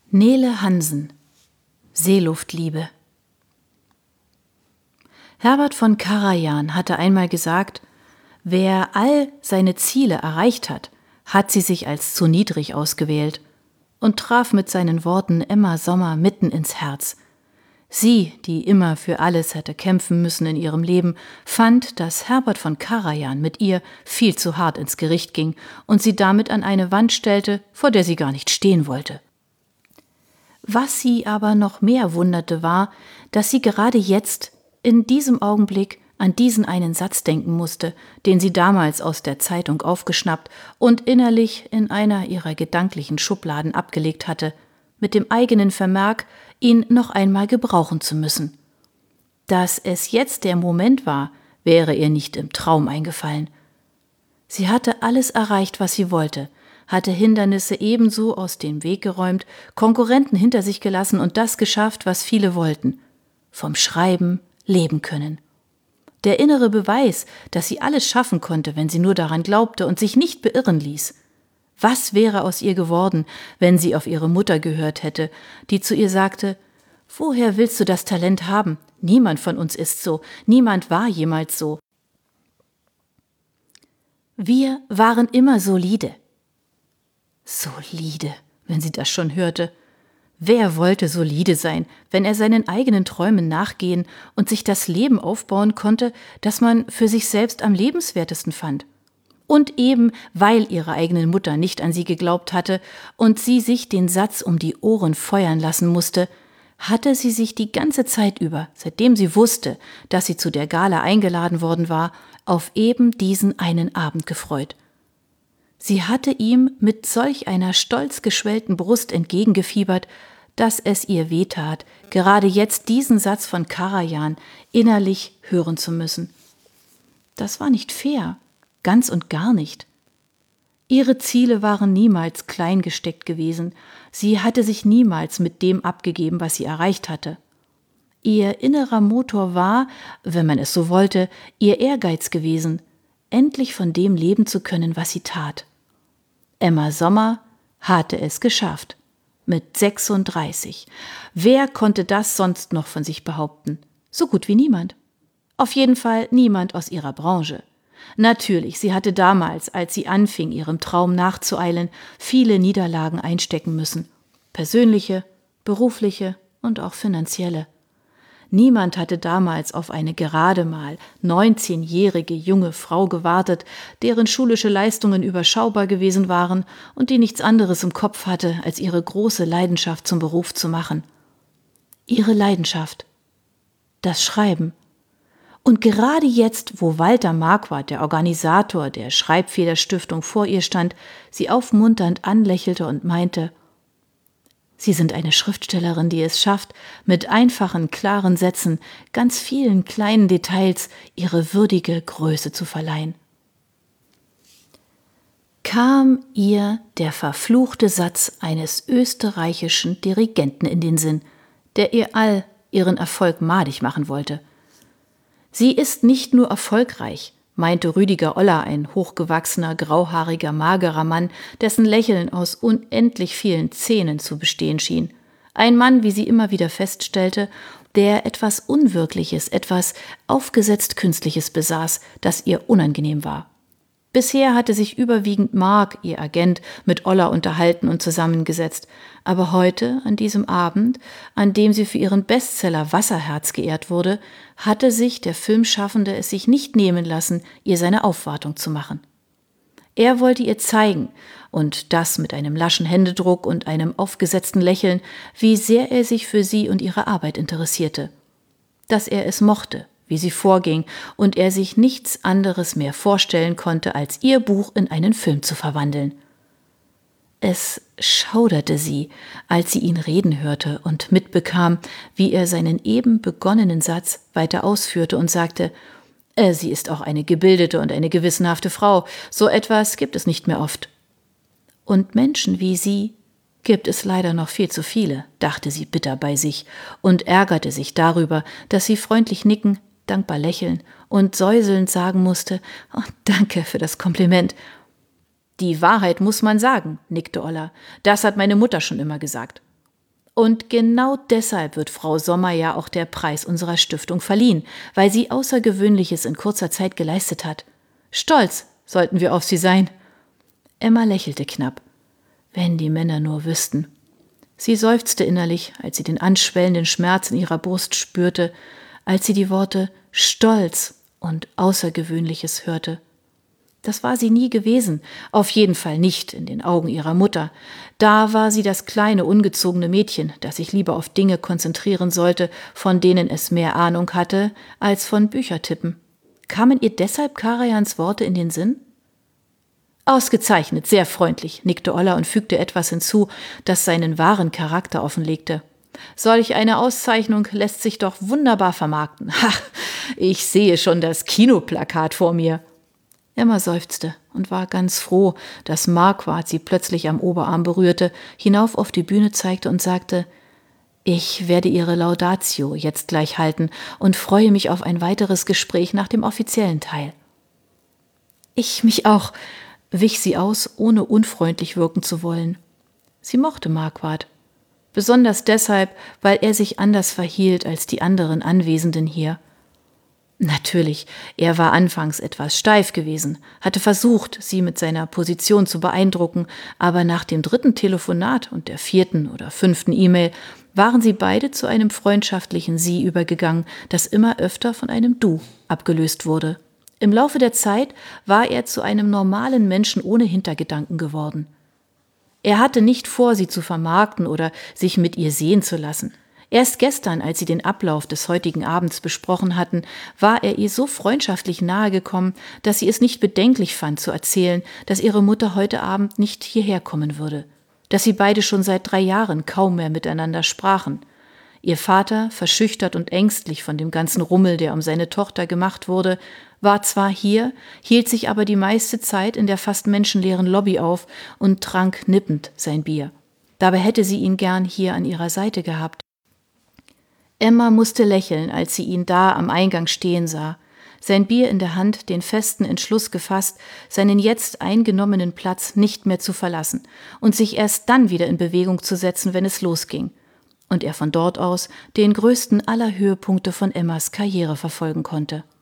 Nele Hansen, Seeluftliebe. Herbert von Karajan hatte einmal gesagt, wer all seine Ziele erreicht hat, hat sie sich als zu niedrig ausgewählt, und traf mit seinen Worten Emma Sommer mitten ins Herz. Sie, die immer für alles hätte kämpfen müssen in ihrem Leben, fand, dass Herbert von Karajan mit ihr viel zu hart ins Gericht ging und sie damit an eine Wand stellte, vor der sie gar nicht stehen wollte. Was sie aber noch mehr wunderte, war, dass sie gerade jetzt, in diesem Augenblick, an diesen einen Satz denken musste, den sie damals aus der Zeitung aufgeschnappt und innerlich in einer ihrer gedanklichen Schubladen abgelegt hatte, mit dem eigenen Vermerk, ihn noch einmal gebrauchen zu müssen. Dass es jetzt der Moment war, wäre ihr nicht im Traum eingefallen. Sie hatte alles erreicht, was sie wollte, hatte Hindernisse ebenso aus dem Weg geräumt, Konkurrenten hinter sich gelassen und das geschafft, was viele wollten: vom Schreiben leben können. Der innere Beweis, dass sie alles schaffen konnte, wenn sie nur daran glaubte und sich nicht beirren ließ. Was wäre aus ihr geworden, wenn sie auf ihre Mutter gehört hätte, die zu ihr sagte: »Woher willst du das Talent haben? Niemand von uns ist so, niemand war jemals so.« Wir waren immer solide. Solide, wenn sie das schon hörte. Wer wollte solide sein, wenn er seinen eigenen Träumen nachgehen und sich das Leben aufbauen konnte, das man für sich selbst am lebenswertesten fand? Und eben, weil ihre eigene Mutter nicht an sie geglaubt hatte und sie sich den Satz um die Ohren feuern lassen musste, hatte sie sich die ganze Zeit über, seitdem sie wusste, dass sie zu der Gala eingeladen worden war, auf eben diesen einen Abend gefreut. Sie hatte ihm mit solch einer stolz geschwellten Brust entgegengefiebert, dass es ihr wehtat, gerade jetzt diesen Satz von Karajan innerlich hören zu müssen. Das war nicht fair, ganz und gar nicht. Ihre Ziele waren niemals klein gesteckt gewesen, sie hatte sich niemals mit dem abgegeben, was sie erreicht hatte. Ihr innerer Motor war, wenn man es so wollte, ihr Ehrgeiz gewesen, endlich von dem leben zu können, was sie tat. Emma Sommer hatte es geschafft. Mit 36. Wer konnte das sonst noch von sich behaupten? So gut wie niemand. Auf jeden Fall niemand aus ihrer Branche. Natürlich, sie hatte damals, als sie anfing, ihrem Traum nachzueilen, viele Niederlagen einstecken müssen. Persönliche, berufliche und auch finanzielle. Niemand hatte damals auf eine gerade mal 19-jährige junge Frau gewartet, deren schulische Leistungen überschaubar gewesen waren und die nichts anderes im Kopf hatte, als ihre große Leidenschaft zum Beruf zu machen. Ihre Leidenschaft. Das Schreiben. Und gerade jetzt, wo Walter Marquardt, der Organisator der Schreibfederstiftung, vor ihr stand, sie aufmunternd anlächelte und meinte: Sie sind eine Schriftstellerin, die es schafft, mit einfachen, klaren Sätzen, ganz vielen kleinen Details ihre würdige Größe zu verleihen. Kam ihr der verfluchte Satz eines österreichischen Dirigenten in den Sinn, der ihr all ihren Erfolg madig machen wollte. Sie ist nicht nur erfolgreich, meinte Rüdiger Oller, ein hochgewachsener, grauhaariger, magerer Mann, dessen Lächeln aus unendlich vielen Zähnen zu bestehen schien. Ein Mann, wie sie immer wieder feststellte, der etwas Unwirkliches, etwas aufgesetzt Künstliches besaß, das ihr unangenehm war. Bisher hatte sich überwiegend Mark, ihr Agent, mit Oller unterhalten und zusammengesetzt, aber heute, an diesem Abend, an dem sie für ihren Bestseller Wasserherz geehrt wurde, hatte sich der Filmschaffende es sich nicht nehmen lassen, ihr seine Aufwartung zu machen. Er wollte ihr zeigen, und das mit einem laschen Händedruck und einem aufgesetzten Lächeln, wie sehr er sich für sie und ihre Arbeit interessierte. Dass er es mochte, wie sie vorging, und er sich nichts anderes mehr vorstellen konnte, als ihr Buch in einen Film zu verwandeln. Es schauderte sie, als sie ihn reden hörte und mitbekam, wie er seinen eben begonnenen Satz weiter ausführte und sagte: Sie ist auch eine gebildete und eine gewissenhafte Frau, so etwas gibt es nicht mehr oft. Und Menschen wie sie gibt es leider noch viel zu viele, dachte sie bitter bei sich und ärgerte sich darüber, dass sie freundlich nicken, dankbar lächeln und säuselnd sagen musste: »Oh, danke für das Kompliment.« »Die Wahrheit muss man sagen«, nickte Oller. »Das hat meine Mutter schon immer gesagt.« Und genau deshalb wird Frau Sommer ja auch der Preis unserer Stiftung verliehen, weil sie Außergewöhnliches in kurzer Zeit geleistet hat. Stolz sollten wir auf sie sein. Emma lächelte knapp. Wenn die Männer nur wüssten. Sie seufzte innerlich, als sie den anschwellenden Schmerz in ihrer Brust spürte, als sie die Worte Stolz und Außergewöhnliches hörte. Das war sie nie gewesen, auf jeden Fall nicht in den Augen ihrer Mutter. Da war sie das kleine, ungezogene Mädchen, das sich lieber auf Dinge konzentrieren sollte, von denen es mehr Ahnung hatte, als von Büchertippen. Kamen ihr deshalb Karajans Worte in den Sinn? Ausgezeichnet, sehr freundlich, nickte Olla und fügte etwas hinzu, das seinen wahren Charakter offenlegte. Solch eine Auszeichnung lässt sich doch wunderbar vermarkten. Ha, ich sehe schon das Kinoplakat vor mir. Emma seufzte und war ganz froh, dass Marquardt sie plötzlich am Oberarm berührte, hinauf auf die Bühne zeigte und sagte: »Ich werde Ihre Laudatio jetzt gleich halten und freue mich auf ein weiteres Gespräch nach dem offiziellen Teil.« »Ich mich auch«, wich sie aus, ohne unfreundlich wirken zu wollen. Sie mochte Marquardt. Besonders deshalb, weil er sich anders verhielt als die anderen Anwesenden hier. Natürlich, er war anfangs etwas steif gewesen, hatte versucht, sie mit seiner Position zu beeindrucken, aber nach dem 3. Telefonat und der 4. oder 5. E-Mail waren sie beide zu einem freundschaftlichen Sie übergegangen, das immer öfter von einem Du abgelöst wurde. Im Laufe der Zeit war er zu einem normalen Menschen ohne Hintergedanken geworden. Er hatte nicht vor, sie zu vermarkten oder sich mit ihr sehen zu lassen. Erst gestern, als sie den Ablauf des heutigen Abends besprochen hatten, war er ihr so freundschaftlich nahe gekommen, dass sie es nicht bedenklich fand, zu erzählen, dass ihre Mutter heute Abend nicht hierher kommen würde, dass sie beide schon seit 3 Jahren kaum mehr miteinander sprachen. Ihr Vater, verschüchtert und ängstlich von dem ganzen Rummel, der um seine Tochter gemacht wurde, war zwar hier, hielt sich aber die meiste Zeit in der fast menschenleeren Lobby auf und trank nippend sein Bier. Dabei hätte sie ihn gern hier an ihrer Seite gehabt. Emma musste lächeln, als sie ihn da am Eingang stehen sah, sein Bier in der Hand, den festen Entschluss gefasst, seinen jetzt eingenommenen Platz nicht mehr zu verlassen und sich erst dann wieder in Bewegung zu setzen, wenn es losging, und er von dort aus den größten aller Höhepunkte von Emmas Karriere verfolgen konnte.